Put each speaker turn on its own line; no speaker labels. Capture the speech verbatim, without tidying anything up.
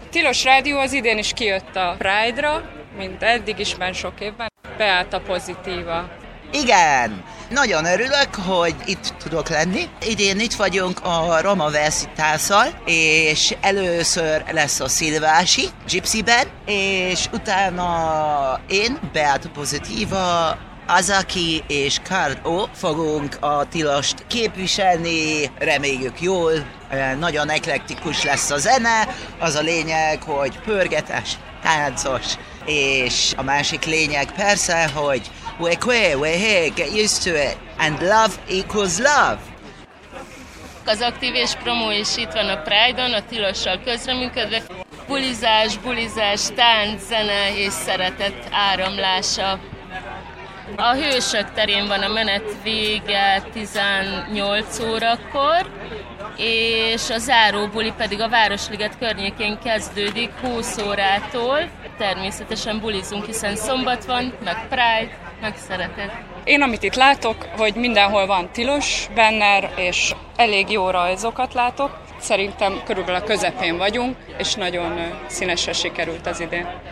Tilos Rádió az idén is kijött a Pride-ra, mint eddig is, már sok évben. Beállt a Pozitíva.
Igen, nagyon örülök, hogy itt tudok lenni. Idén itt vagyunk a Roma Versitásszal, és először lesz a Szilvási Gypsyben, és utána én, Beata Pozitíva, Azaki és Karl O. fogunk a Tilost képviselni, reméljük jól, nagyon eklektikus lesz a zene, az a lényeg, hogy pörgetes, táncos, és a másik lényeg persze, hogy we're queer, we're here, get used to it, and love equals love.
Az aktív és promó is itt van a Pride-on, a Tilossal közreműködve. Bulizás, bulizás, tánc, zene és szeretet áramlása. A Hősök terén van a menet vége tizennyolc órakor, és a záróbuli pedig a Városliget környékén kezdődik húsz órától. Természetesen bulizunk, hiszen szombat van, meg Pride, meg szeretet.
Én amit itt látok, hogy mindenhol van tilos banner, és elég jó rajzokat látok. Szerintem körülbelül a közepén vagyunk, és nagyon színesre sikerült az idén.